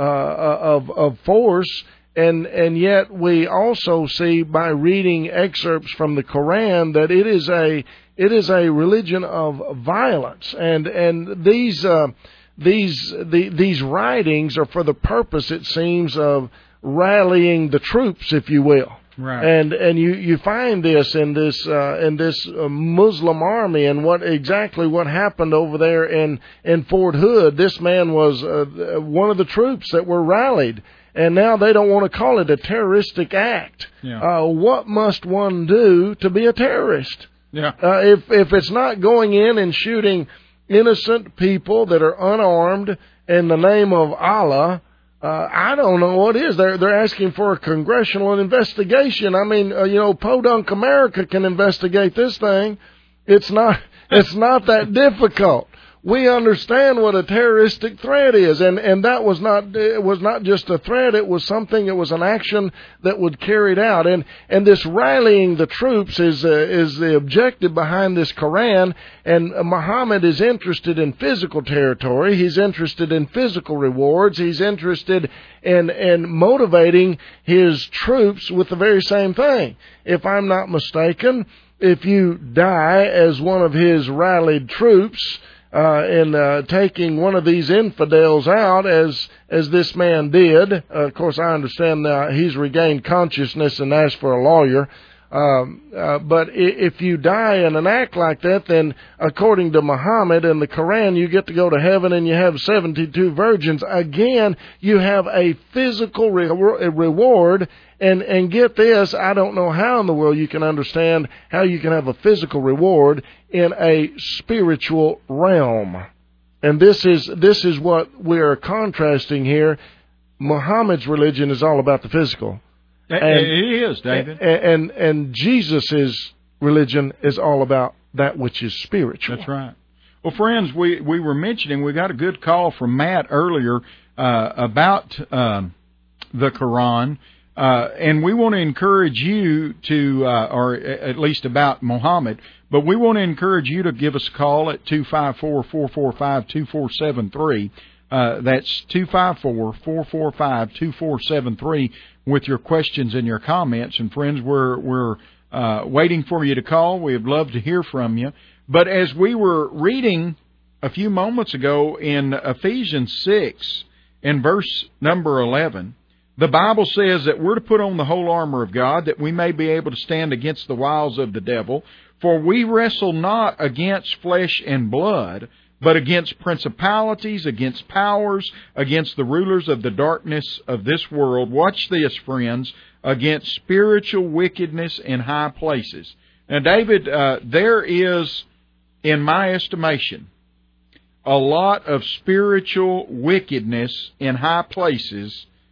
uh, of of force, and and yet we also see by reading excerpts from the Quran that it is a it is a religion of violence, and and these uh, these the, these writings are for the purpose, it seems, of rallying the troops, if you will. Right. And and you, you find this in this uh, in this uh, Muslim army, and what exactly what happened over there in in Fort Hood. This man was uh, one of the troops that were rallied, and now they don't want to call it a terroristic act. Yeah. Uh, what must one do to be a terrorist? Yeah. Uh, if if it's not going in and shooting innocent people that are unarmed in the name of Allah. Uh, I don't know what is. They're they're asking for a congressional investigation. I mean, uh, you know, Podunk America can investigate this thing. It's not it's not that difficult. We understand what a terroristic threat is, and, and that was not it was not just a threat. It was something. It was an action that would carry it out. And and this rallying the troops is uh, is the objective behind this Quran. And Muhammad is interested in physical territory. He's interested in physical rewards. He's interested in in motivating his troops with the very same thing. If I'm not mistaken, if you die as one of his rallied troops. Uh, in uh, taking one of these infidels out, as as this man did. Uh, of course, I understand uh, he's regained consciousness and asked for a lawyer. Um, uh, but if you die in an act like that, then according to Muhammad and the Quran, you get to go to heaven and you have seventy-two virgins. Again, you have a physical re- reward. And and get this, I don't know how in the world you can understand how you can have a physical reward in a spiritual realm. And this is this is what we are contrasting here. Muhammad's religion is all about the physical. And, it is, David. And, and, and Jesus' religion is all about that which is spiritual. That's right. Well, friends, we, we were mentioning, we got a good call from Matt earlier uh, about um, the Quran. Uh, and we want to encourage you to, uh, or at least about Muhammad, but we want to encourage you to give us a call at two five four, four four five, two four seven three. Uh, that's two five four, four four five, two four seven three with your questions and your comments. And friends, we're, we're, uh, waiting for you to call. We'd love to hear from you. But as we were reading a few moments ago in Ephesians six in verse number eleven, the Bible says that we're to put on the whole armor of God, that we may be able to stand against the wiles of the devil. For we wrestle not against flesh and blood, but against principalities, against powers, against the rulers of the darkness of this world. Watch this, friends, against spiritual wickedness in high places. Now, David, uh, there is, in my estimation, a lot of spiritual wickedness in high places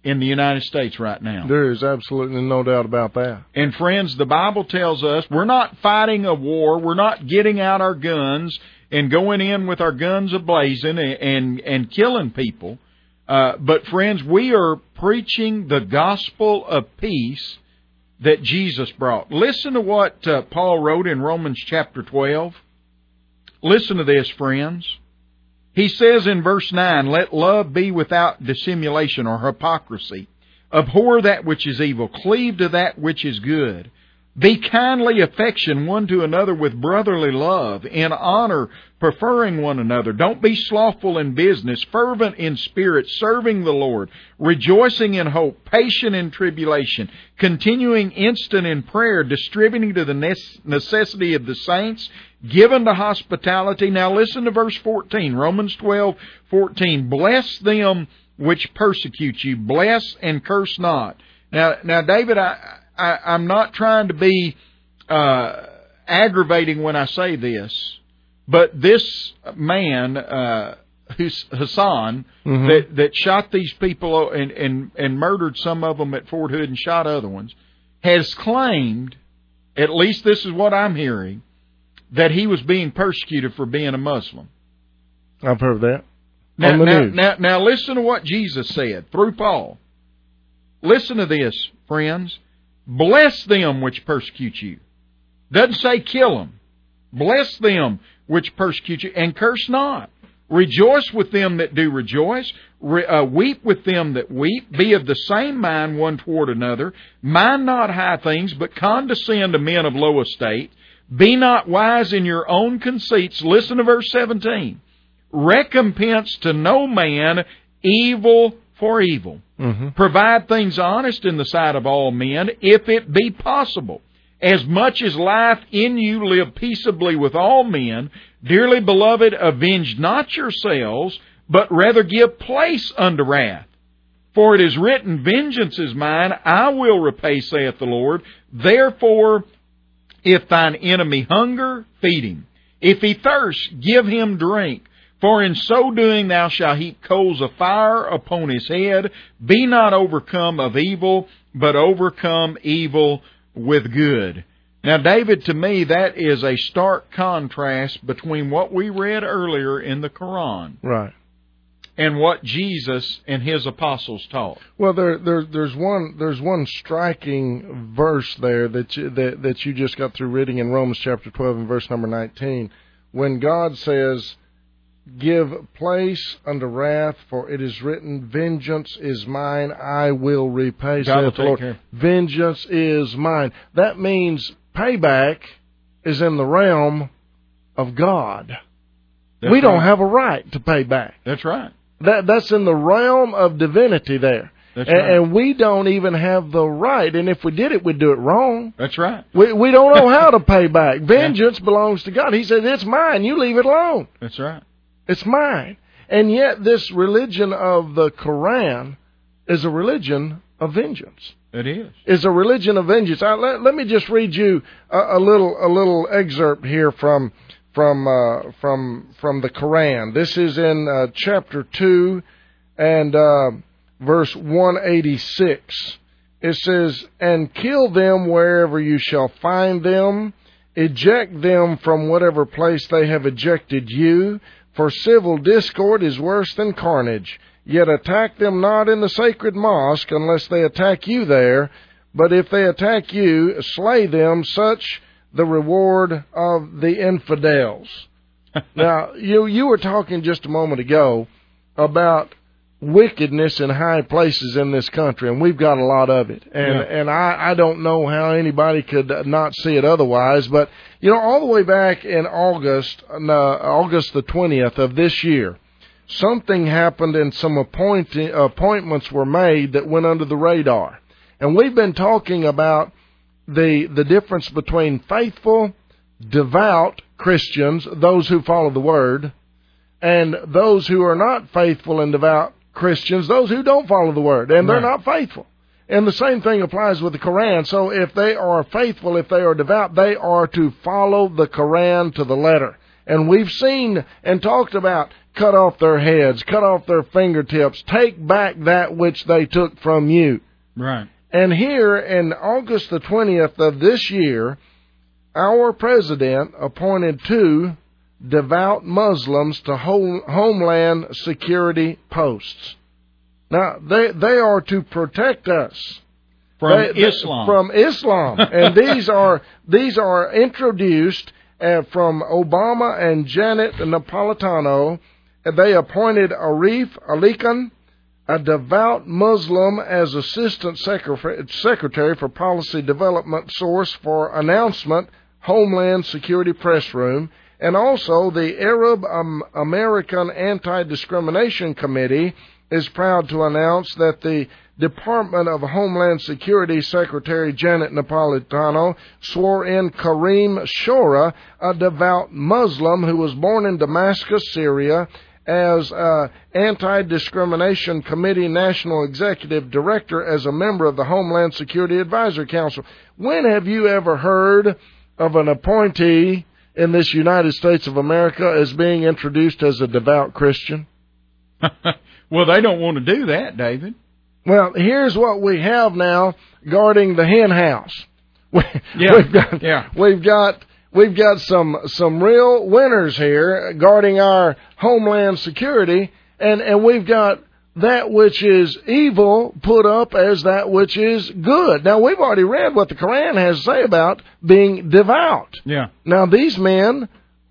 in the United States right now. There is absolutely no doubt about that. And friends, the Bible tells us we're not fighting a war. We're not getting out our guns and going in with our guns ablazing and, and, and killing people. Uh, but friends, we are preaching the gospel of peace that Jesus brought. Listen to what uh, Paul wrote in Romans chapter twelve. Listen to this, friends. He says in verse nine, "Let love be without dissimulation or hypocrisy. Abhor that which is evil. Cleave to that which is good. Be kindly affection one to another with brotherly love, in honor, preferring one another. Don't be slothful in business, fervent in spirit, serving the Lord, rejoicing in hope, patient in tribulation, continuing instant in prayer, distributing to the necessity of the saints, given to hospitality." Now listen to verse fourteen, Romans twelve fourteen. "Bless them which persecute you. Bless and curse not." Now, now, David, I... I, I'm not trying to be uh, aggravating when I say this, but this man, uh, Hassan, mm-hmm. that, that shot these people and, and, and murdered some of them at Fort Hood and shot other ones, has claimed, at least this is what I'm hearing, that he was being persecuted for being a Muslim. I've heard that. Now, on the now, news. now, now listen to what Jesus said through Paul. Listen to this, friends. "Bless them which persecute you." Doesn't say kill them. "Bless them which persecute you, and curse not. Rejoice with them that do rejoice. Re, uh, weep with them that weep. Be of the same mind one toward another. Mind not high things, but condescend to men of low estate. Be not wise in your own conceits." Listen to verse seventeen. "Recompense to no man evil for evil. Mm-hmm. Provide things honest in the sight of all men, if it be possible. As much as life in you, live peaceably with all men. Dearly beloved, avenge not yourselves, but rather give place unto wrath. For it is written, Vengeance is mine, I will repay, saith the Lord. Therefore, if thine enemy hunger, feed him. If he thirst, give him drink. For in so doing thou shalt heap coals of fire upon his head. Be not overcome of evil, but overcome evil with good." Now, David, to me, that is a stark contrast between what we read earlier in the Quran. Right. And what Jesus and his apostles taught. Well, there, there, there's one, there's one striking verse there that you, that, that you just got through reading in Romans chapter twelve and verse number nineteen, when God says, "Give place unto wrath, for it is written, Vengeance is mine, I will repay, saith the Lord." Care. Vengeance is mine. That means payback is in the realm of God. That's we don't right. have a right to pay back. That's right. That that's in the realm of divinity there. That's and, right. and we don't even have the right. And if we did it, we'd do it wrong. That's right. We we don't know how to pay back. Vengeance yeah. belongs to God. He said, "It's mine. You leave it alone." That's right. It's mine. And yet this religion of the Quran is a religion of vengeance. It is. It's a religion of vengeance. I, let, let me just read you a, a little a little excerpt here from from uh, from from the Quran. This is in uh, chapter two and uh, verse one eighty-six. It says, "And kill them wherever you shall find them. Eject them from whatever place they have ejected you. For civil discord is worse than carnage. Yet attack them not in the sacred mosque unless they attack you there. But if they attack you, slay them, such the reward of the infidels." Now, you you were talking just a moment ago about wickedness in high places in this country, and we've got a lot of it. And yeah. and I, I don't know how anybody could not see it otherwise. But, you know, all the way back in August, uh, August the twentieth of this year, something happened and some appoint, appointments were made that went under the radar. And we've been talking about the the difference between faithful, devout Christians, those who follow the Word, and those who are not faithful and devout Christians, those who don't follow the Word, and they're right. not faithful. And the same thing applies with the Quran. So if they are faithful, if they are devout, they are to follow the Quran to the letter. And we've seen and talked about cut off their heads, cut off their fingertips, take back that which they took from you. Right. And here in August the twentieth of this year, our president appointed two devout Muslims to Homeland Security posts. Now, they they are to protect us from they, Islam. From Islam, and these are these are introduced uh, from Obama and Janet Napolitano. They appointed Arif Alikan, a devout Muslim, as Assistant Secretary for Policy Development Source for Announcement, Homeland Security Press Room, and also the Arab um, American Anti-Discrimination Committee is proud to announce that the Department of Homeland Security Secretary Janet Napolitano swore in Kareem Shora, a devout Muslim who was born in Damascus, Syria, as uh, Anti-Discrimination Committee National Executive Director as a member of the Homeland Security Advisory Council. When have you ever heard of an appointee in this United States of America as being introduced as a devout Christian? Well, they don't want to do that, David. Well, here's what we have now guarding the hen house. We, yeah. We've got, yeah. We've got We've got some some real winners here guarding our homeland security, and, and we've got that which is evil put up as that which is good. Now, we've already read what the Quran has to say about being devout. Yeah. Now, these men,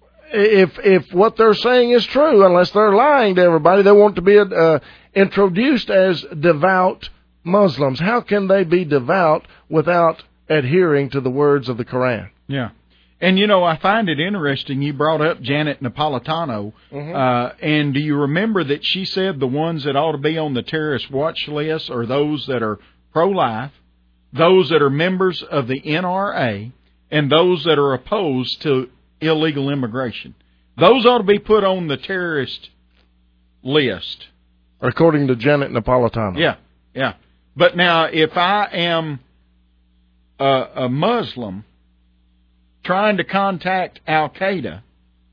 if if what they're saying is true, unless they're lying to everybody, they want to be uh, introduced as devout Muslims. How can they be devout without adhering to the words of the Quran? Yeah. And, you know, I find it interesting you brought up Janet Napolitano. Mm-hmm. Uh, and do you remember that she said the ones that ought to be on the terrorist watch list are those that are pro-life, those that are members of the N R A, and those that are opposed to illegal immigration. Those ought to be put on the terrorist list. According to Janet Napolitano. Yeah, yeah. But now, if I am a, a Muslim trying to contact Al-Qaeda,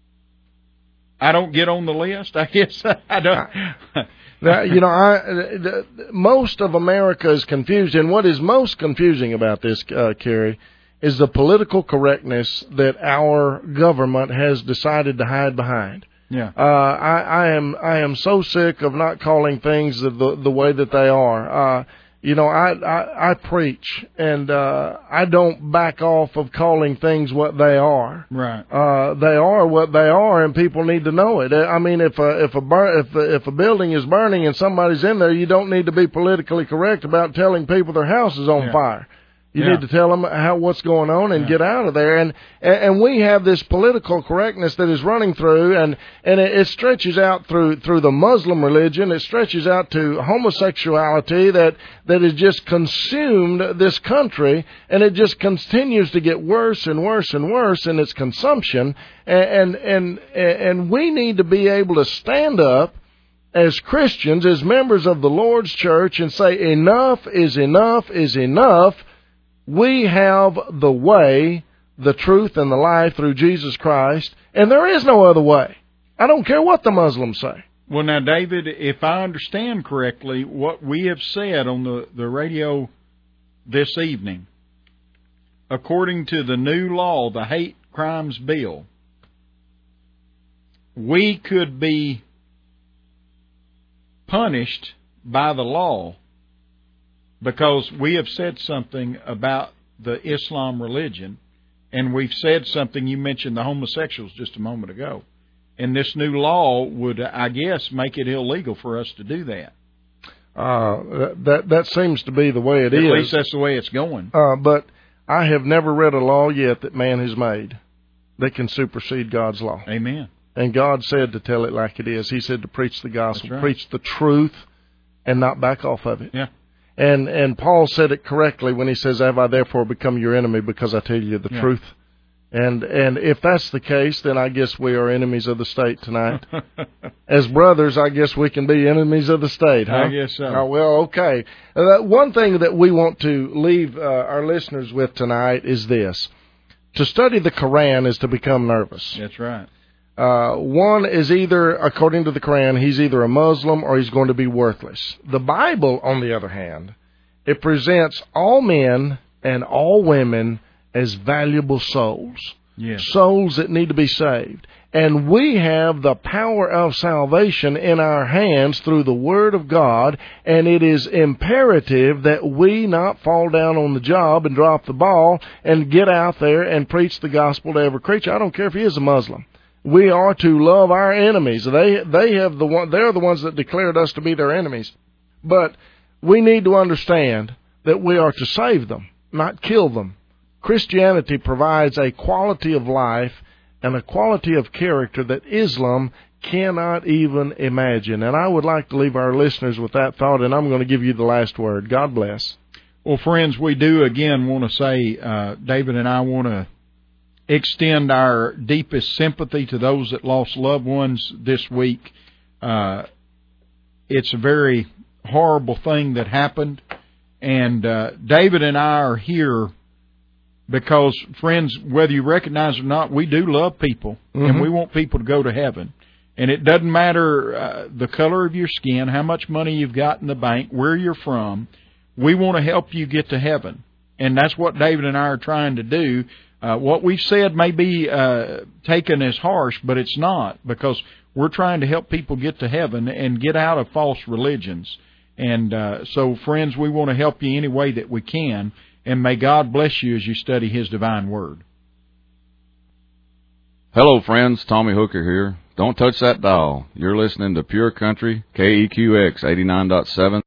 I don't get on the list? I guess I don't. Now, you know, I, the, most of America is confused, and what is most confusing about this, uh, Kerry, is the political correctness that our government has decided to hide behind. Yeah. Uh, I, I am I am so sick of not calling things the the, the way that they are. Uh, You know, I, I, I preach, and uh, I don't back off of calling things what they are. Right. Uh, they are what they are, and people need to know it. I mean, if a if a bur- if a, if a building is burning and somebody's in there, you don't need to be politically correct about telling people their house is on yeah. fire. You yeah. need to tell them how what's going on and yeah. get out of there. And and we have this political correctness that is running through, and and it stretches out through through the Muslim religion. It stretches out to homosexuality that that has just consumed this country, and it just continues to get worse and worse and worse in its consumption. And and and, and we need to be able to stand up as Christians, as members of the Lord's church, and say enough is enough is enough. We have the way, the truth, and the life through Jesus Christ, and there is no other way. I don't care what the Muslims say. Well, now, David, if I understand correctly, what we have said on the, the radio this evening, according to the new law, the Hate Crimes Bill, we could be punished by the law because we have said something about the Islam religion, and we've said something, you mentioned the homosexuals just a moment ago, and this new law would, I guess, make it illegal for us to do that. Uh, that that seems to be the way it At is. At least that's the way it's going. Uh, but I have never read a law yet that man has made that can supersede God's law. Amen. And God said to tell it like it is. He said to preach the gospel, right. preach the truth, and not back off of it. Yeah. And and Paul said it correctly when he says, "Have I therefore become your enemy because I tell you the yeah. truth?" And and if that's the case, then I guess we are enemies of the state tonight. As brothers, I guess we can be enemies of the state, huh? I guess so. Oh, well, okay. Uh, one thing that we want to leave uh, our listeners with tonight is this. To study the Quran is to become nervous. That's right. Uh, one is either, according to the Quran, he's either a Muslim or he's going to be worthless. The Bible, on the other hand, it presents all men and all women as valuable souls. Yes. Souls that need to be saved. And we have the power of salvation in our hands through the Word of God, and it is imperative that we not fall down on the job and drop the ball and get out there and preach the gospel to every creature. I don't care if he is a Muslim. We are to love our enemies. They they have the one, they're the ones that declared us to be their enemies. But we need to understand that we are to save them, not kill them. Christianity provides a quality of life and a quality of character that Islam cannot even imagine. And I would like to leave our listeners with that thought, and I'm going to give you the last word. God bless. Well, friends, we do again want to say, uh, David and I want to extend our deepest sympathy to those that lost loved ones this week. Uh, it's a very horrible thing that happened, and uh, David and I are here because, friends, whether you recognize it or not, we do love people, mm-hmm. and we want people to go to heaven. And it doesn't matter uh, the color of your skin, how much money you've got in the bank, where you're from. We want to help you get to heaven. And that's what David and I are trying to do. Uh, what we've said may be uh, taken as harsh, but it's not, because we're trying to help people get to heaven and get out of false religions. And uh, so, friends, we want to help you any way that we can. And may God bless you as you study His divine word. Hello, friends. Tommy Hooker here. Don't touch that dial. You're listening to Pure Country, K E Q X eighty-nine point seven.